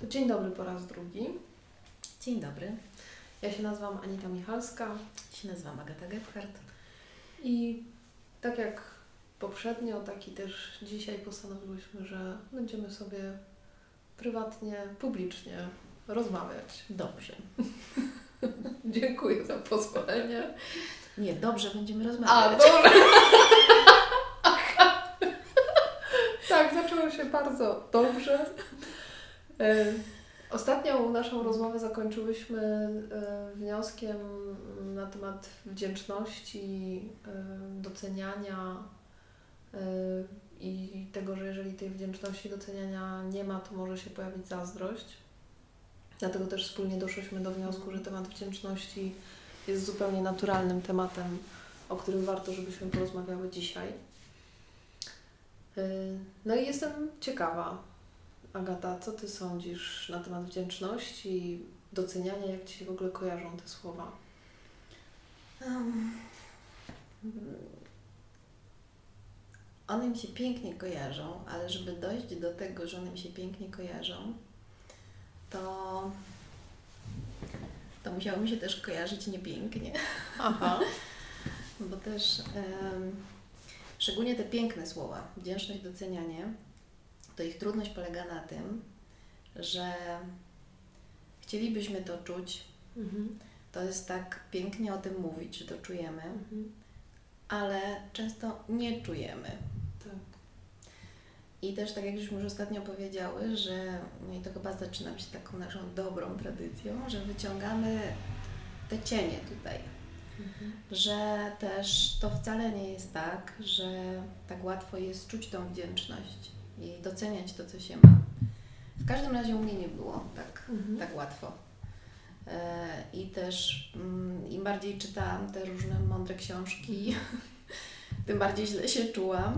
Dzień dobry po raz drugi. Dzień dobry. Ja się nazywam Anita Michalska. Ja się nazywam Agata Gebhardt. I tak jak poprzednio, tak i też dzisiaj postanowiłyśmy, że będziemy sobie prywatnie, publicznie rozmawiać. Dobrze. Dziękuję za pozwolenie. Nie, dobrze będziemy rozmawiać. A, dobrze. Tak, zaczęło się bardzo dobrze. Ostatnią naszą rozmowę zakończyłyśmy wnioskiem na temat wdzięczności, doceniania i tego, że jeżeli tej wdzięczności, doceniania nie ma, to może się pojawić zazdrość. Dlatego też wspólnie doszłyśmy do wniosku, że temat wdzięczności jest zupełnie naturalnym tematem, o którym warto, żebyśmy porozmawiały dzisiaj. No i jestem ciekawa, Agata, co Ty sądzisz na temat wdzięczności, doceniania, jak Ci się w ogóle kojarzą te słowa? One mi się pięknie kojarzą, ale żeby dojść do tego, że one mi się pięknie kojarzą, to musiało mi się też kojarzyć niepięknie. Aha. Bo też szczególnie te piękne słowa, wdzięczność, docenianie, to ich trudność polega na tym, że chcielibyśmy to czuć, to jest tak pięknie o tym mówić, że to czujemy, ale często nie czujemy. Tak. I też tak jak żeśmy już ostatnio powiedziały, że no i to chyba zaczyna być taką naszą dobrą tradycją, że wyciągamy te cienie tutaj. Że też to wcale nie jest tak, że tak łatwo jest czuć tą wdzięczność i doceniać to, co się ma. W każdym razie u mnie nie było tak łatwo. I też im bardziej czytałam te różne mądre książki, tym bardziej źle się czułam.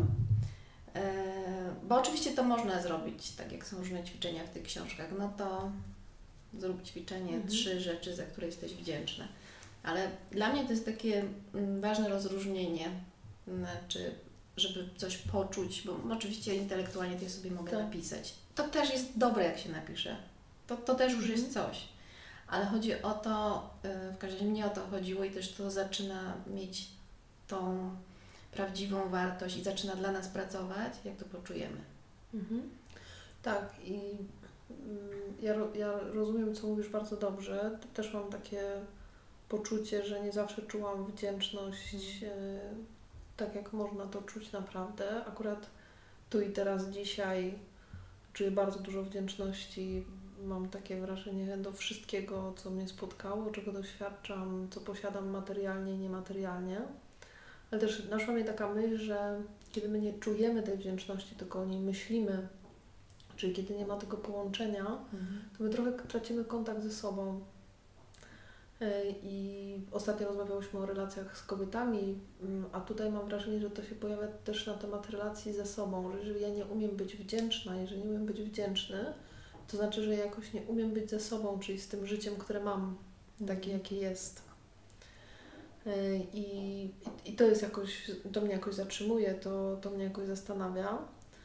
Bo oczywiście to można zrobić, tak jak są różne ćwiczenia w tych książkach, no to zrób ćwiczenie, 3 rzeczy, za które jesteś wdzięczna. Ale dla mnie to jest takie ważne rozróżnienie, znaczy, żeby coś poczuć, bo oczywiście intelektualnie to ja sobie mogę napisać. To też jest dobre, jak się napisze. To też już jest coś. Ale chodzi o to, w każdym razie mnie o to chodziło i też to zaczyna mieć tą prawdziwą wartość i zaczyna dla nas pracować, jak to poczujemy. Tak, i ja rozumiem, co mówisz bardzo dobrze. Też mam takie poczucie, że nie zawsze czułam wdzięczność tak, jak można to czuć naprawdę. Akurat tu i teraz, dzisiaj czuję bardzo dużo wdzięczności. Mam takie wrażenie do wszystkiego, co mnie spotkało, czego doświadczam, co posiadam materialnie i niematerialnie. Ale też naszła mnie taka myśl, że kiedy my nie czujemy tej wdzięczności, tylko o niej myślimy, czyli kiedy nie ma tego połączenia, to my trochę tracimy kontakt ze sobą. I ostatnio rozmawiałyśmy o relacjach z kobietami, a tutaj mam wrażenie, że to się pojawia też na temat relacji ze sobą, że jeżeli ja nie umiem być wdzięczna, jeżeli nie umiem być wdzięczny, to znaczy, że ja jakoś nie umiem być ze sobą, czyli z tym życiem, które mam, takie jakie jest. I to jest jakoś, to mnie jakoś zatrzymuje, to mnie jakoś zastanawia.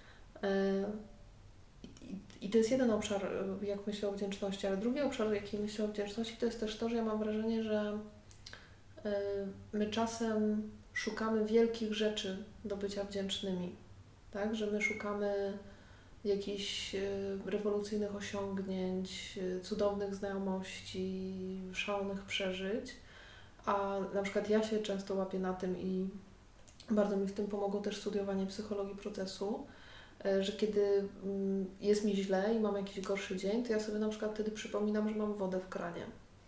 I to jest jeden obszar, jak myślę o wdzięczności, ale drugi obszar, jaki myślę o wdzięczności, to jest też to, że ja mam wrażenie, że my czasem szukamy wielkich rzeczy do bycia wdzięcznymi, tak? Że my szukamy jakichś rewolucyjnych osiągnięć, cudownych znajomości, szalonych przeżyć, a na przykład ja się często łapię na tym i bardzo mi w tym pomogło też studiowanie psychologii procesu, że kiedy jest mi źle i mam jakiś gorszy dzień, to ja sobie na przykład wtedy przypominam, że mam wodę w kranie.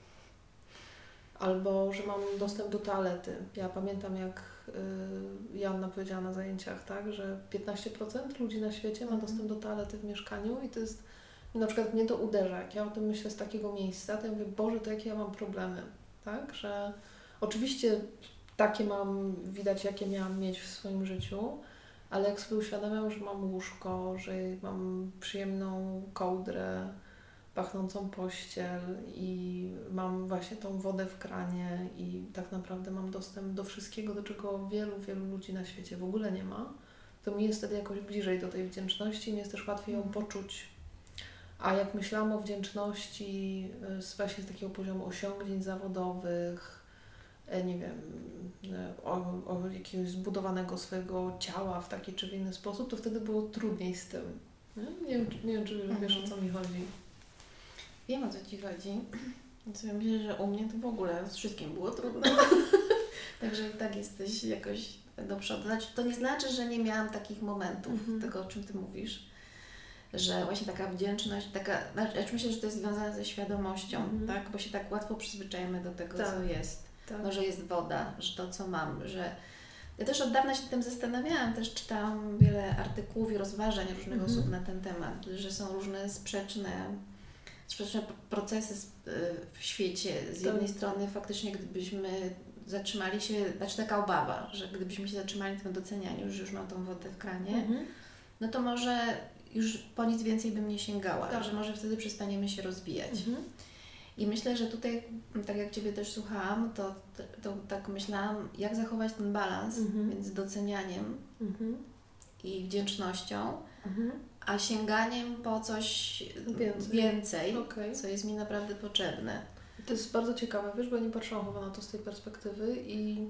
Albo, że mam dostęp do toalety. Ja pamiętam, jak Joanna powiedziała na zajęciach, tak, że 15% ludzi na świecie ma dostęp do toalety w mieszkaniu i to jest, na przykład mnie to uderza. Jak ja o tym myślę z takiego miejsca, to ja mówię, Boże, to jakie ja mam problemy, tak, że oczywiście takie mam, widać, jakie miałam mieć w swoim życiu, ale jak sobie uświadamiam, że mam łóżko, że mam przyjemną kołdrę, pachnącą pościel i mam właśnie tą wodę w kranie i tak naprawdę mam dostęp do wszystkiego, do czego wielu ludzi na świecie w ogóle nie ma, to mi jest wtedy jakoś bliżej do tej wdzięczności i mi jest też łatwiej ją poczuć. A jak myślałam o wdzięczności właśnie z takiego poziomu osiągnięć zawodowych, nie wiem, o jakiegoś zbudowanego swojego ciała w taki czy w inny sposób, to wtedy było trudniej z tym. Nie wiem, czy wiesz, o co mi chodzi. Wiem, o co Ci chodzi. Myślę, że u mnie to w ogóle z wszystkim było trudne. Także tak jesteś jakoś do przodu. Znaczy, to nie znaczy, że nie miałam takich momentów, tego, o czym Ty mówisz. Że właśnie taka wdzięczność, znaczy myślę, że to jest związane ze świadomością, tak? Bo się tak łatwo przyzwyczajemy do tego, co jest. Tak. No, że jest woda, że to, co mam, że... Ja też od dawna się tym zastanawiałam, też czytałam wiele artykułów i rozważań różnych osób na ten temat, że są różne sprzeczne procesy w świecie. Z jednej strony faktycznie, gdybyśmy zatrzymali się, znaczy taka obawa, że gdybyśmy się zatrzymali na tym docenianiu, że już mam tą wodę w kranie, no to może już po nic więcej bym nie sięgała, że może wtedy przestaniemy się rozwijać. I myślę, że tutaj, tak jak Ciebie też słuchałam, to tak myślałam, jak zachować ten balans między docenianiem i wdzięcznością, a sięganiem po coś więcej co jest mi naprawdę potrzebne. To jest bardzo ciekawe, wiesz, bo ja nie patrzyłam chyba na to z tej perspektywy i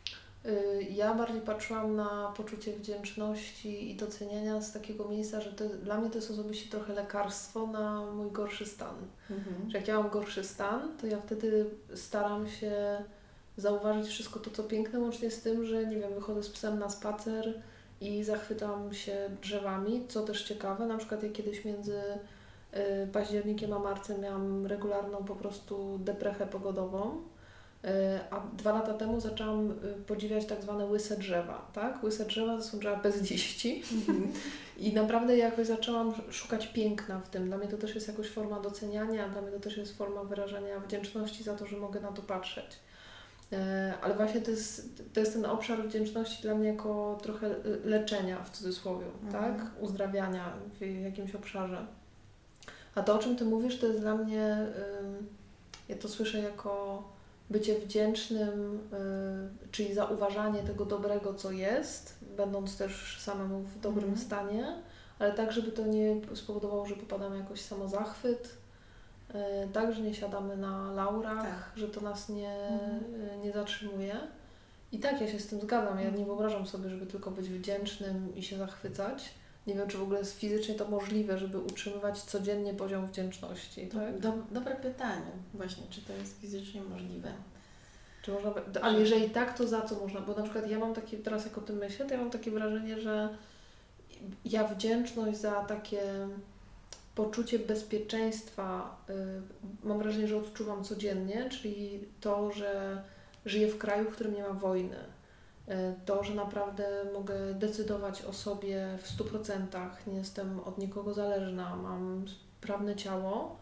ja bardziej patrzyłam na poczucie wdzięczności i doceniania z takiego miejsca, że dla mnie to jest osobiście trochę lekarstwo na mój gorszy stan. Że jak ja mam gorszy stan, to ja wtedy staram się zauważyć wszystko to, co piękne, łącznie z tym, że nie wiem, wychodzę z psem na spacer i zachwytam się drzewami, co też ciekawe, na przykład ja kiedyś między październikiem a marcem miałam regularną po prostu deprechę pogodową, a 2 lata temu zaczęłam podziwiać tak zwane łyse drzewa, tak? Łyse drzewa to są drzewa bez liści i naprawdę jakoś zaczęłam szukać piękna w tym. Dla mnie to też jest jakoś forma doceniania, dla mnie to też jest forma wyrażania wdzięczności za to, że mogę na to patrzeć. Ale właśnie to jest ten obszar wdzięczności dla mnie jako trochę leczenia w cudzysłowie, tak? Uzdrawiania w jakimś obszarze. A to, o czym Ty mówisz, to jest dla mnie, ja to słyszę jako bycie wdzięcznym, czyli zauważanie tego dobrego, co jest, będąc też samemu w dobrym stanie, ale tak, żeby to nie spowodowało, że popadamy jakoś w samozachwyt, tak, że nie siadamy na laurach, że to nas nie zatrzymuje. I tak, ja się z tym zgadzam. Ja nie wyobrażam sobie, żeby tylko być wdzięcznym i się zachwycać. Nie wiem, czy w ogóle jest fizycznie to możliwe, żeby utrzymywać codziennie poziom wdzięczności. Tak? Dobre pytanie. Właśnie, czy to jest fizycznie możliwe? Czy można, ale jeżeli tak, to za co można? Bo na przykład ja mam takie, teraz jak o tym myślę, to ja mam takie wrażenie, że ja wdzięczność za takie poczucie bezpieczeństwa mam wrażenie, że odczuwam codziennie, czyli to, że żyję w kraju, w którym nie ma wojny. To, że naprawdę mogę decydować o sobie w 100%, nie jestem od nikogo zależna, mam sprawne ciało,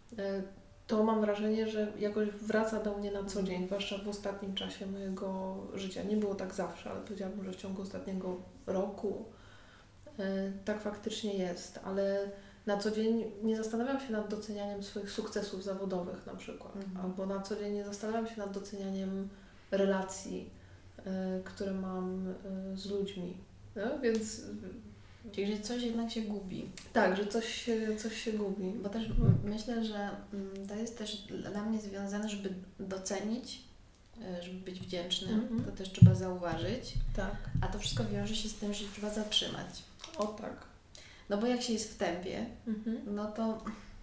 to mam wrażenie, że jakoś wraca do mnie na co dzień, zwłaszcza w ostatnim czasie mojego życia. Nie było tak zawsze, ale powiedziałabym, że w ciągu ostatniego roku tak faktycznie jest, ale na co dzień nie zastanawiam się nad docenianiem swoich sukcesów zawodowych na przykład, albo na co dzień nie zastanawiam się nad docenianiem relacji, które mam z ludźmi, no? Więc... Czyli, że coś jednak się gubi. Tak, że coś się gubi. Bo też myślę, że to jest też dla mnie związane, żeby docenić, żeby być wdzięcznym, to też trzeba zauważyć. Tak. A to wszystko wiąże się z tym, że trzeba zatrzymać. O tak. No bo jak się jest w tempie, no to...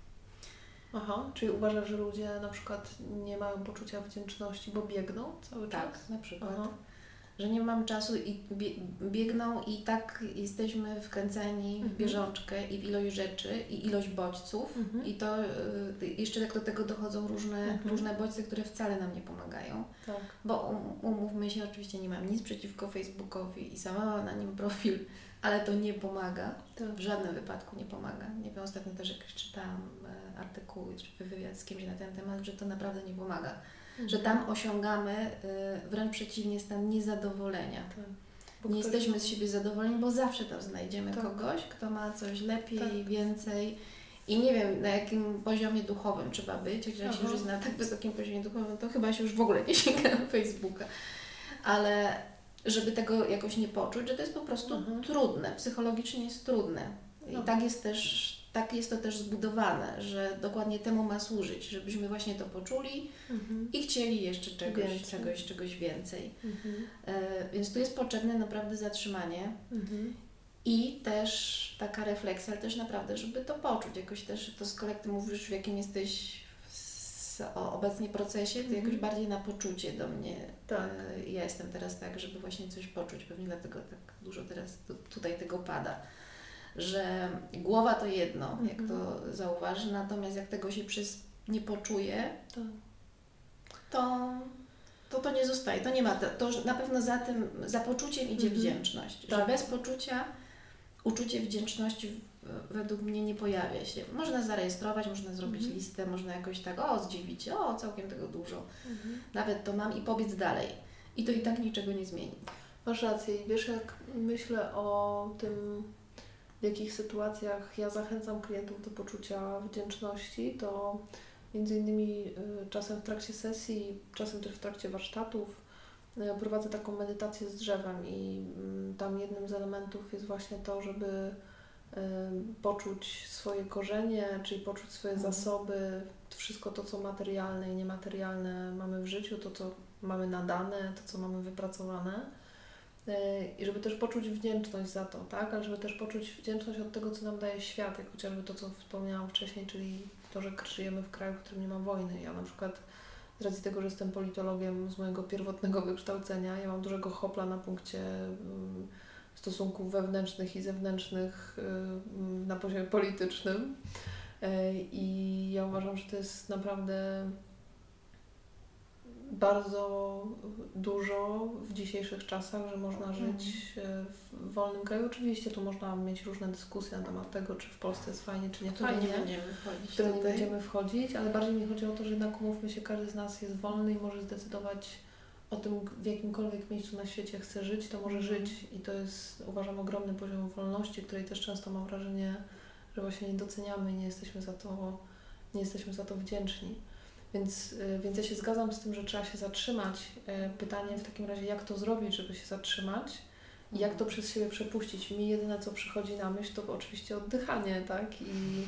Aha, czyli uważasz, że ludzie na przykład nie mają poczucia wdzięczności, bo biegną cały czas? Tak, na przykład. Aha. Że nie mam czasu i biegną i tak jesteśmy wkręceni w bieżączkę i w ilość rzeczy i ilość bodźców i to jeszcze jak do tego dochodzą różne bodźce, które wcale nam nie pomagają. Tak. Bo umówmy się, oczywiście nie mam nic przeciwko Facebookowi i sama mam na nim profil, ale to nie pomaga. Tak. W żadnym wypadku nie pomaga. Nie wiem, ostatnio też jak czytałam artykuł czy wywiad z kimś na ten temat, że to naprawdę nie pomaga. Że tam osiągamy wręcz przeciwnie stan niezadowolenia. Tak. Nie jesteśmy z siebie zadowoleni, bo zawsze tam znajdziemy kogoś, kto ma coś lepiej, więcej. I nie wiem, na jakim poziomie duchowym trzeba być. Jak się już jest na tak wysokim poziomie duchowym, to chyba się już w ogóle nie sięga na Facebooka. Ale żeby tego jakoś nie poczuć, że to jest po prostu trudne. Psychologicznie jest trudne. I tak jest też tak jest to też zbudowane, że dokładnie temu ma służyć, żebyśmy właśnie to poczuli i chcieli jeszcze czegoś więcej. Więc tu jest potrzebne naprawdę zatrzymanie i też taka refleksja, ale też naprawdę, żeby to poczuć. Jakoś też to z kolei ty mówisz, w jakim jesteś obecnie procesie, to jakoś bardziej na poczucie do mnie. Tak. Ja jestem teraz tak, żeby właśnie coś poczuć, pewnie dlatego tak dużo teraz tutaj tego pada. Że głowa to jedno, jak to zauważy, natomiast jak tego się nie poczuje, to nie zostaje, to nie ma, to na pewno za poczuciem idzie wdzięczność, że bez poczucia uczucie wdzięczności według mnie nie pojawia się. Można zarejestrować, można zrobić listę, można jakoś tak, zdziwić się, całkiem tego dużo, nawet to mam i pobiec dalej i to i tak niczego nie zmieni. Masz rację i wiesz, jak myślę o tym, w jakich sytuacjach ja zachęcam klientów do poczucia wdzięczności, to między innymi czasem w trakcie sesji, czasem też w trakcie warsztatów prowadzę taką medytację z drzewem i tam jednym z elementów jest właśnie to, żeby poczuć swoje korzenie, czyli poczuć swoje zasoby, wszystko to, co materialne i niematerialne mamy w życiu, to, co mamy nadane, to, co mamy wypracowane. I żeby też poczuć wdzięczność za to, tak? Ale żeby też poczuć wdzięczność od tego, co nam daje świat, jak chociażby to, co wspomniałam wcześniej, czyli to, że żyjemy w kraju, w którym nie ma wojny. Ja na przykład z racji tego, że jestem politologiem z mojego pierwotnego wykształcenia, ja mam dużego hopla na punkcie stosunków wewnętrznych i zewnętrznych na poziomie politycznym. I ja uważam, że to jest naprawdę bardzo dużo w dzisiejszych czasach, że można żyć w wolnym kraju. Oczywiście tu można mieć różne dyskusje na temat tego, czy w Polsce jest fajnie, czy nie fajnie, w które nie będziemy wchodzić, ale bardziej mi chodzi o to, że jednak umówmy się, każdy z nas jest wolny i może zdecydować o tym, w jakimkolwiek miejscu na świecie chce żyć, to może żyć i to jest, uważam, ogromny poziom wolności, której też często mam wrażenie, że właśnie nie doceniamy i nie jesteśmy za to wdzięczni. Więc ja się zgadzam z tym, że trzeba się zatrzymać. Pytanie w takim razie, jak to zrobić, żeby się zatrzymać i jak to przez siebie przepuścić. Mi jedyne, co przychodzi na myśl, to oczywiście oddychanie, tak? I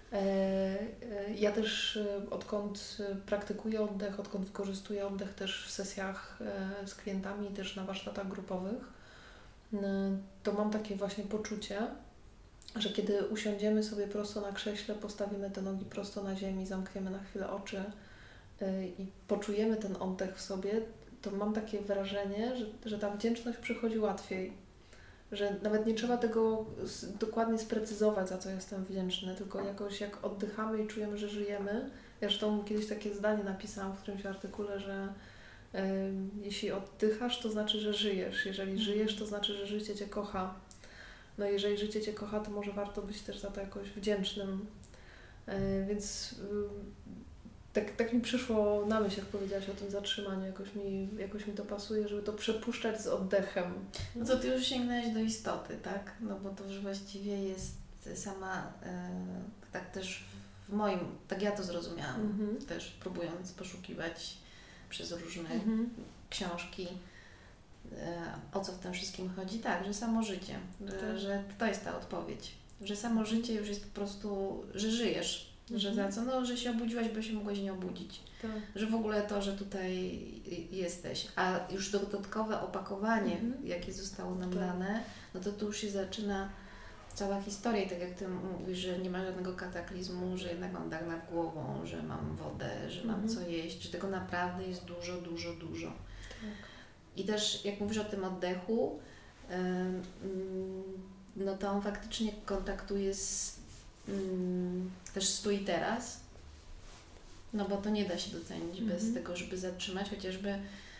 ja też odkąd praktykuję oddech, odkąd wykorzystuję oddech też w sesjach z klientami, też na warsztatach grupowych, to mam takie właśnie poczucie, że kiedy usiądziemy sobie prosto na krześle, postawimy te nogi prosto na ziemi, zamkniemy na chwilę oczy i poczujemy ten oddech w sobie, to mam takie wrażenie, że ta wdzięczność przychodzi łatwiej. Że nawet nie trzeba tego dokładnie sprecyzować, za co jestem wdzięczny, tylko jakoś jak oddychamy i czujemy, że żyjemy. Ja zresztą kiedyś takie zdanie napisałam w którymś artykule, że jeśli oddychasz, to znaczy, że żyjesz. Jeżeli żyjesz, to znaczy, że życie Cię kocha. No jeżeli życie Cię kocha, to może warto być też za to jakoś wdzięcznym. Więc tak mi przyszło na myśl, jak powiedziałaś o tym zatrzymaniu. Jakoś mi to pasuje, żeby to przepuszczać z oddechem. No to Ty już sięgnęłaś do istoty, tak? No bo to już właściwie jest sama, tak też w moim, tak ja to zrozumiałam, też próbując poszukiwać przez różne książki, o co w tym wszystkim chodzi. Tak, że samo życie, że to jest ta odpowiedź. Że samo życie już jest po prostu, że żyjesz. Że za co? No, że się obudziłaś, bo się mogłaś nie obudzić. Tak. Że w ogóle to, że tutaj jesteś. A już dodatkowe opakowanie, jakie zostało nam dane, no to tu już się zaczyna cała historia. I tak jak Ty mówisz, że nie ma żadnego kataklizmu, że jednak mam dach nad głową, że mam wodę, że mam co jeść, że tego naprawdę jest dużo, dużo, dużo. Tak. I też jak mówisz o tym oddechu, no to on faktycznie kontaktuje też z tu i teraz, no bo to nie da się docenić bez tego, żeby zatrzymać, chociażby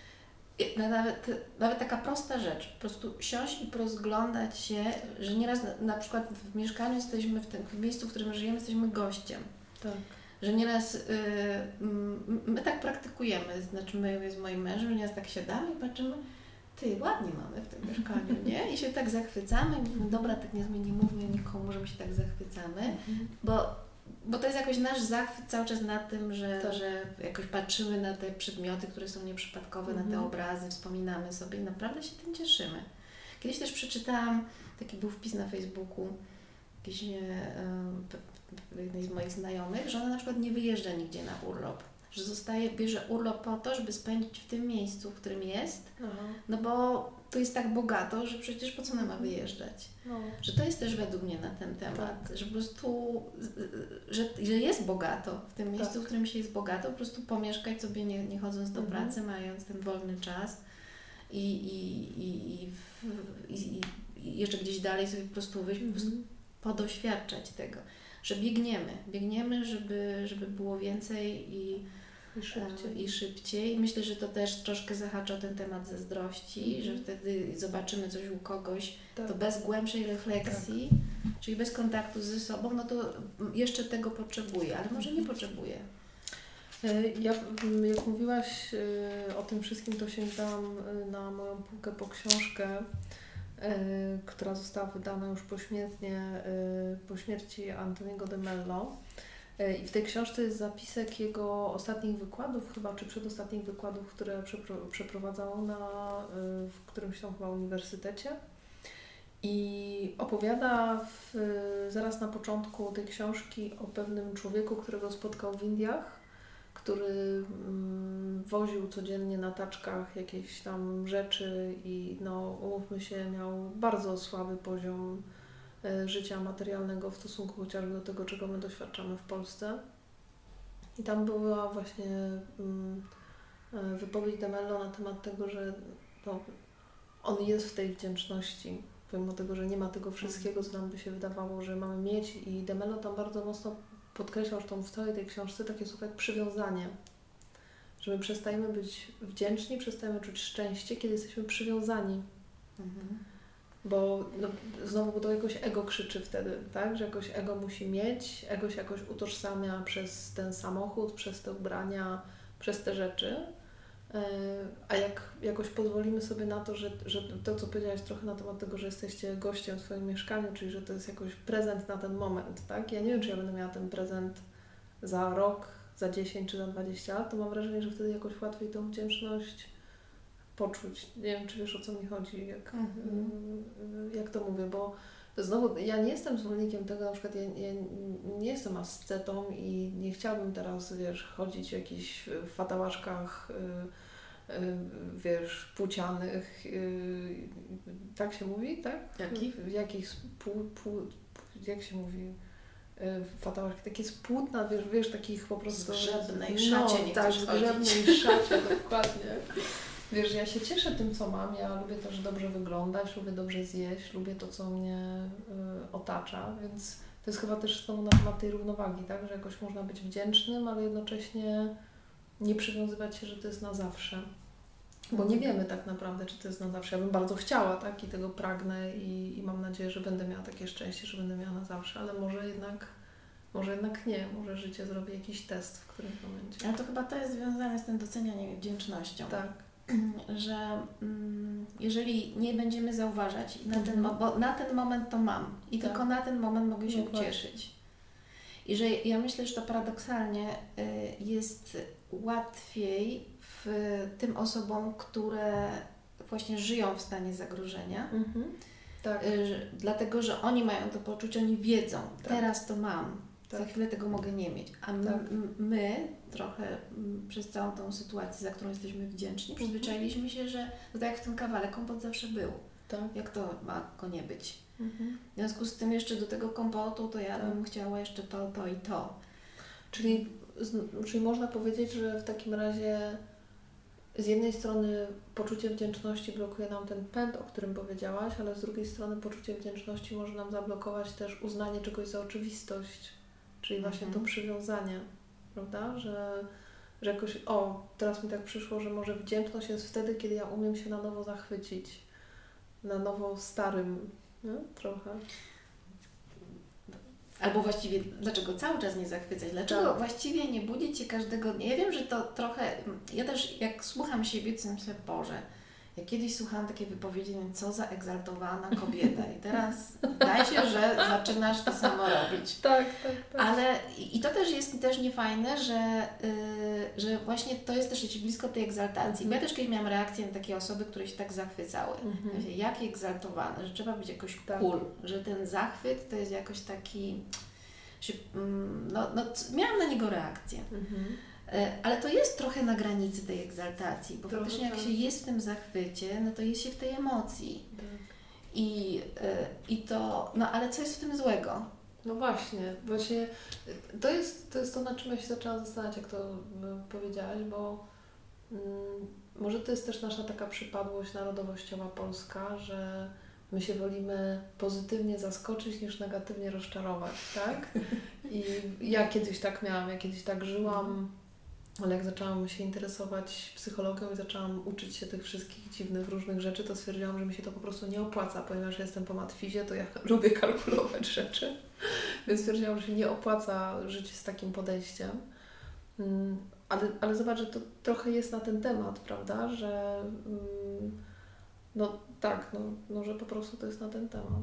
nawet taka prosta rzecz, po prostu siąść i porozglądać się, że nieraz na przykład w mieszkaniu jesteśmy, w miejscu, w którym żyjemy, jesteśmy gościem. Tak. Że nieraz my tak praktykujemy, znaczy my z moim mężem, że nieraz tak siadamy i patrzymy, ty, ładnie mamy w tym mieszkaniu, nie? I się tak zachwycamy i mówimy, dobra, tak nie mówmy nikomu, że my się tak zachwycamy, bo to jest jakoś nasz zachwyt cały czas na tym, że jakoś patrzymy na te przedmioty, które są nieprzypadkowe, na te obrazy, wspominamy sobie i naprawdę się tym cieszymy. Kiedyś też przeczytałam, taki był wpis na Facebooku, jakiejś jednej z moich znajomych, że ona na przykład nie wyjeżdża nigdzie na urlop. Że bierze urlop po to, żeby spędzić w tym miejscu, w którym jest, no bo tu jest tak bogato, że przecież po co ona ma wyjeżdżać? No. Że to jest też według mnie na ten temat, że po prostu, że jest bogato w tym miejscu, w którym się jest bogato, po prostu pomieszkać sobie nie chodząc do pracy, mając ten wolny czas i jeszcze gdzieś dalej sobie po prostu wyjść, po prostu podoświadczać tego, że biegniemy, żeby było więcej i szybciej. Myślę, że to też troszkę zahacza o ten temat zazdrości, że wtedy zobaczymy coś u kogoś, to bez głębszej refleksji, czyli bez kontaktu ze sobą, no to jeszcze tego potrzebuje, ale może nie potrzebuje. Jak mówiłaś o tym wszystkim, to sięgałam na moją półkę po książkę, która została wydana już pośmiertnie, po śmierci Antoniego de Mello. I w tej książce jest zapisek jego ostatnich wykładów, chyba, czy przedostatnich wykładów, które przeprowadzał w którymś tam chyba uniwersytecie. I opowiada zaraz na początku tej książki o pewnym człowieku, którego spotkał w Indiach, który woził codziennie na taczkach jakieś tam rzeczy i no, umówmy się, miał bardzo słaby poziom życia materialnego w stosunku chociażby do tego, czego my doświadczamy w Polsce. I tam była właśnie wypowiedź de Mello na temat tego, że no, on jest w tej wdzięczności, pomimo tego, że nie ma tego wszystkiego, co nam by się wydawało, że mamy mieć. I de Mello tam bardzo mocno podkreślał, że w całej tej książce takie słowo jak przywiązanie. Że my przestajemy być wdzięczni, przestajemy czuć szczęście, kiedy jesteśmy przywiązani. Bo no, znowu to jakoś ego krzyczy wtedy, tak? Że jakoś ego musi mieć, ego się jakoś utożsamia przez ten samochód, przez te ubrania, przez te rzeczy. A jak jakoś pozwolimy sobie na to, że to, co powiedziałaś trochę na temat tego, że jesteście gościem w swoim mieszkaniu, czyli że to jest jakoś prezent na ten moment, tak? Ja nie wiem, czy ja będę miała ten prezent za rok, za 10 czy za 20 lat, to mam wrażenie, że wtedy jakoś łatwiej tą wdzięczność poczuć. Nie wiem, czy wiesz, o co mi chodzi, jak to mówię, bo to znowu, ja nie jestem zwolennikiem tego, na przykład ja nie jestem ascetą i nie chciałabym teraz, wiesz, chodzić w jakichś fatałaszkach, wiesz, płócianych, tak się mówi, tak? Jakich jak się mówi? Fatałaszki, takie z płótna, wiesz, takich po prostu... Zgrzebnej szacie nie tak, chcesz zgrzebnej szacie, dokładnie. Wiesz, ja się cieszę tym, co mam, ja lubię też dobrze wyglądać, lubię dobrze zjeść, lubię to, co mnie otacza, więc to jest chyba też znowu na temat tej równowagi, tak, że jakoś można być wdzięcznym, ale jednocześnie nie przywiązywać się, że to jest na zawsze, bo nie wiemy tak naprawdę, czy to jest na zawsze. Ja bym bardzo chciała, tak, i tego pragnę i mam nadzieję, że będę miała takie szczęście, że będę miała na zawsze, ale może jednak nie, może życie zrobi jakiś test w którymś momencie. Ale to chyba to jest związane z tym docenianiem i wdzięcznością. Tak. Że jeżeli nie będziemy zauważać, bo na ten moment to mam i tylko na ten moment mogę się ucieszyć. I że ja myślę, że to paradoksalnie jest łatwiej tym osobom, które właśnie żyją w stanie zagrożenia, tak. Dlatego, że oni mają to poczucie, oni wiedzą, teraz to mam. Za chwilę tego mogę nie mieć. A my trochę przez całą tą sytuację, za którą jesteśmy wdzięczni, przyzwyczailiśmy się, że to tak jak w tym kawale, kompot zawsze był. Tak. Jak to ma go nie być? W związku z tym jeszcze do tego kompotu to ja bym chciała jeszcze to i to. Czyli można powiedzieć, że w takim razie z jednej strony poczucie wdzięczności blokuje nam ten pęd, o którym powiedziałaś, ale z drugiej strony poczucie wdzięczności może nam zablokować też uznanie czegoś za oczywistość. Czyli właśnie to przywiązanie, prawda? Że jakoś, teraz mi tak przyszło, że może wdzięczność jest wtedy, kiedy ja umiem się na nowo zachwycić. Na nowo starym, nie? Trochę. Albo właściwie, dlaczego cały czas nie zachwycać? Dlaczego właściwie nie budzić się każdego dnia? Ja wiem, że to trochę, ja też jak słucham siebie, to myślę, Boże, Ja kiedyś słuchałam takiej wypowiedzi, co za egzaltowana kobieta i teraz wydaje się, że zaczynasz to samo robić. Tak. Ale i to też jest też niefajne, że właśnie to jest też blisko tej egzaltacji. Bo ja też kiedyś miałam reakcję na takie osoby, które się tak zachwycały. Jak egzaltowane, że trzeba być jakoś cool, że ten zachwyt to jest jakoś taki... Że, miałam na niego reakcję. Ale to jest trochę na granicy tej egzaltacji, bo faktycznie jak się jest w tym zachwycie, no to jest się w tej emocji. I to, ale co jest w tym złego? No właśnie to jest to, nad czym ja się zaczęłam zastanawiać, jak to powiedziałaś, bo może to jest też nasza taka przypadłość narodowościowa polska, że my się wolimy pozytywnie zaskoczyć niż negatywnie rozczarować, tak? I ja kiedyś tak miałam, ja kiedyś tak żyłam, ale jak zaczęłam się interesować psychologią i zaczęłam uczyć się tych wszystkich dziwnych, różnych rzeczy, to stwierdziłam, że mi się to po prostu nie opłaca, ponieważ jestem po matfizie, to ja lubię kalkulować rzeczy, więc stwierdziłam, że się nie opłaca żyć z takim podejściem. Ale zobacz, że to trochę jest na ten temat, prawda, że że po prostu to jest na ten temat.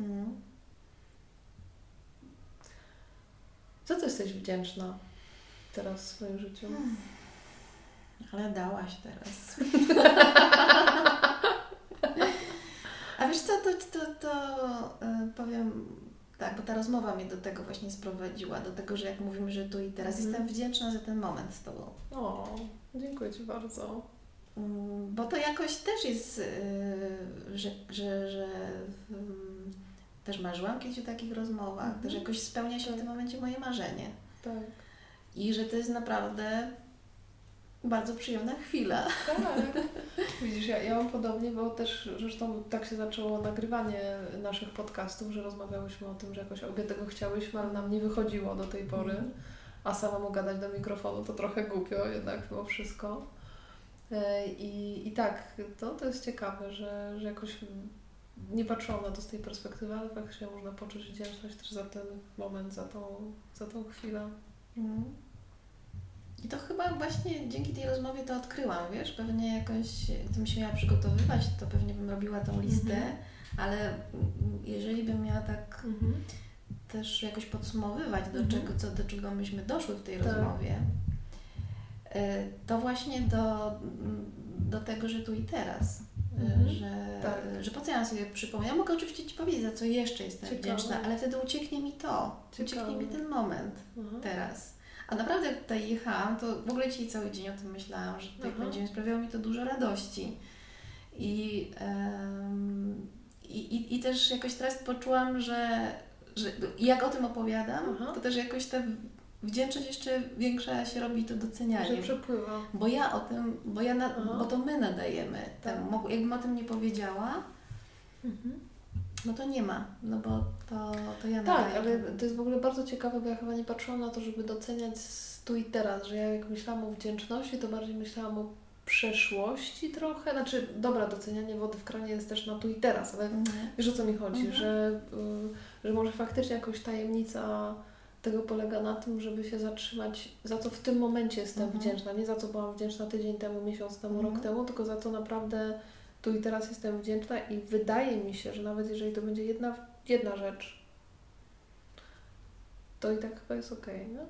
Za co jesteś wdzięczna teraz w swoim życiu? Ale dałaś teraz. A wiesz co, to powiem tak, bo ta rozmowa mnie do tego właśnie sprowadziła, do tego, że jak mówimy, że tu i teraz jestem wdzięczna za ten moment z Tobą. O, dziękuję Ci bardzo. Bo to jakoś też jest, że też marzyłam kiedyś o takich rozmowach, też jakoś spełnia się w tym momencie moje marzenie. Tak. I że to jest naprawdę bardzo przyjemna chwila. Tak. Widzisz, ja mam podobnie, bo też zresztą tak się zaczęło nagrywanie naszych podcastów, że rozmawiałyśmy o tym, że jakoś obie tego chciałyśmy, ale nam nie wychodziło do tej pory. A samemu gadać do mikrofonu to trochę głupio jednak mimo wszystko. I tak, to jest ciekawe, że jakoś nie patrzyłam na to z tej perspektywy, ale faktycznie można poczuć wdzięczność też za ten moment, za tą chwilę. I to chyba właśnie dzięki tej rozmowie to odkryłam, wiesz, pewnie jakoś, gdybym się miała przygotowywać, to pewnie bym robiła tą listę, ale jeżeli bym miała tak też jakoś podsumowywać, do czego myśmy doszły w tej rozmowie, to właśnie do tego, że tu i teraz, że po co ja sobie przypomnę. Ja mogę oczywiście Ci powiedzieć, za co jeszcze jestem wdzięczna, ale wtedy ucieknie mi ucieknie mi ten moment teraz. A naprawdę jak tutaj jechałam, to w ogóle dzisiaj cały dzień o tym myślałam, że tutaj będzie sprawiało mi to dużo radości. I też jakoś teraz poczułam, że jak o tym opowiadam, to też jakoś ta wdzięczność jeszcze większa się robi, to docenianie. Że przepływa. Bo to my nadajemy temu. Jakbym o tym nie powiedziała, no to nie ma, no bo to ja nadaję. Tak, ale to jest w ogóle bardzo ciekawe, bo ja chyba nie patrzyłam na to, żeby doceniać tu i teraz, że ja jak myślałam o wdzięczności, to bardziej myślałam o przeszłości trochę. Znaczy, dobra, docenianie wody w kranie jest też na tu i teraz, ale wiesz, o co mi chodzi, że może faktycznie jakoś tajemnica tego polega na tym, żeby się zatrzymać, za co w tym momencie jestem wdzięczna. Nie za co byłam wdzięczna tydzień temu, miesiąc temu, rok temu, tylko za co naprawdę tu i teraz jestem wdzięczna i wydaje mi się, że nawet jeżeli to będzie jedna rzecz, to i tak chyba jest okej, nie?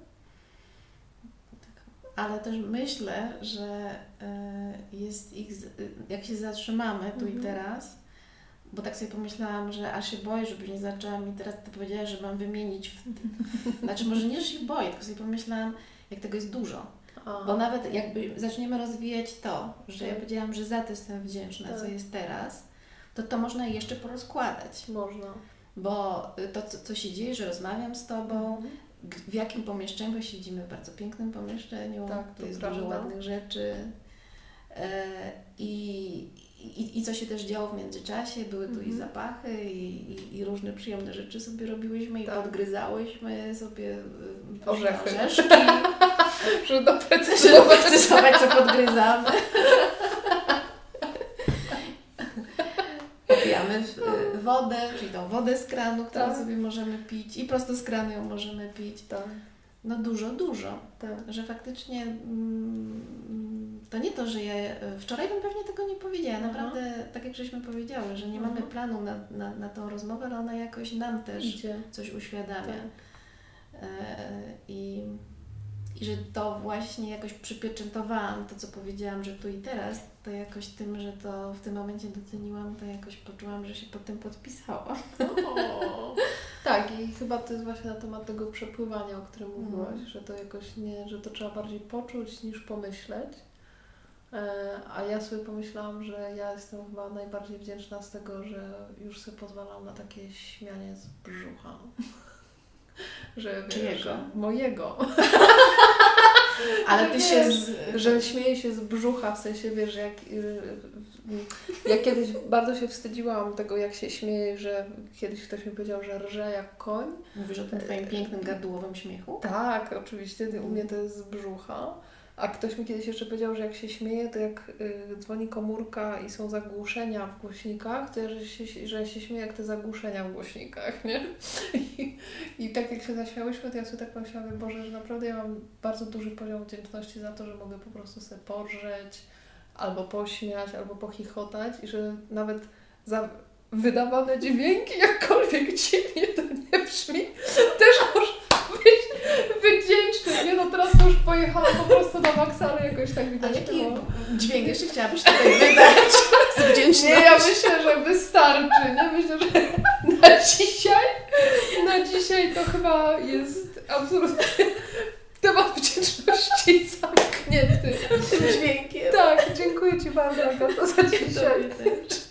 Ale też myślę, że jest jak się zatrzymamy tu i teraz, bo tak sobie pomyślałam, że aż się boję, żeby nie zaczęłam i teraz ty powiedziałaś, że mam wymienić znaczy może nie, że się boję, tylko sobie pomyślałam, jak tego jest dużo. Bo nawet jakby zaczniemy rozwijać to, że ja powiedziałam, że za to jestem wdzięczna, co jest teraz, to można jeszcze porozkładać. Można. Bo to, co się dzieje, że rozmawiam z Tobą, w jakim pomieszczeniu, bo siedzimy w bardzo pięknym pomieszczeniu, to jest dużo ładnych rzeczy. I co się też działo w międzyczasie, były tu i zapachy, i różne przyjemne rzeczy sobie robiłyśmy i podgryzałyśmy sobie orzeszki. Żeby doprecyzować, co podgryzamy. Pijamy wodę, czyli tą wodę z kranu, którą sobie możemy pić i prosto z kranu ją możemy pić. No dużo. Że faktycznie to nie to, że ja wczoraj bym pewnie tego nie powiedziała. Naprawdę, tak jak żeśmy powiedziały, że nie mamy planu na tą rozmowę, ale ona jakoś nam też coś uświadamia. Tak. I że to właśnie jakoś przypieczętowałam, to co powiedziałam, że tu i teraz, to jakoś tym, że to w tym momencie doceniłam, to jakoś poczułam, że się pod tym podpisałam. Tak, i chyba to jest właśnie na temat tego przepływania, o którym mówiłaś, że to jakoś nie, że to trzeba bardziej poczuć niż pomyśleć. A ja sobie pomyślałam, że ja jestem chyba najbardziej wdzięczna z tego, że już sobie pozwalam na takie śmianie z brzucha. Że, czyjego? Mojego. Ale ty się że śmieję się z brzucha, w sensie, wiesz, że ja kiedyś bardzo się wstydziłam tego, jak się śmieję, że kiedyś ktoś mi powiedział, że rżę jak koń. Mówisz o tym twoim pięknym gardłowym śmiechu? Tak, oczywiście, u mnie to jest z brzucha. A ktoś mi kiedyś jeszcze powiedział, że jak się śmieje, to jak dzwoni komórka i są zagłuszenia w głośnikach, to ja, że się śmieję jak te zagłuszenia w głośnikach, nie? I tak jak się zaśmiałyśmy, to ja sobie tak pomyślałam, Boże, że naprawdę ja mam bardzo duży poziom wdzięczności za to, że mogę po prostu sobie porżeć, albo pośmiać, albo pochichotać i że nawet za wydawane dźwięki, jakkolwiek dziwnie to nie brzmi, też można być wdzięczny. Nie no, teraz to już pojechałam po prostu na maksa, ale jakoś tak widać. A jaki dźwięk jeszcze chciałabyś tutaj wydać z wdzięczności? Nie, ja myślę, że wystarczy. Nie myślę, że na dzisiaj to chyba jest absolutnie temat wdzięczności zamknięty. Tym dźwiękiem. Tak, dziękuję Ci bardzo, Agata, za dzisiaj.